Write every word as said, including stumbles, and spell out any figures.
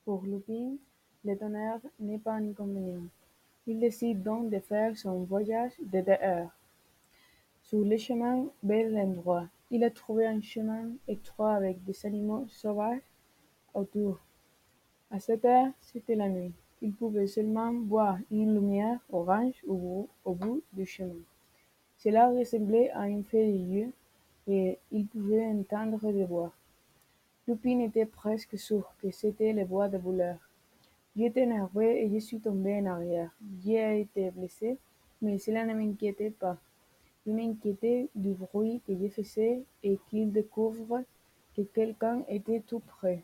Pour Lupin, le tonnerre n'est pas un inconvénient. Il décide donc de faire son voyage de deux heures. Sur le chemin vers l'endroit, il a trouvé un chemin étroit avec des animaux sauvages autour. À cette heure, c'était la nuit. Il pouvait seulement voir une lumière orange au bout, au bout du chemin. Cela ressemblait à un fait de Dieu et il pouvait entendre des voix. Lupin était presque sûr que c'était les voix des voleurs. J'étais énervé et je suis tombé en arrière. J'ai été blessé, mais cela ne m'inquiétait pas. Je m'inquiétais du bruit que je faisais et qu'il découvre que quelqu'un était tout près.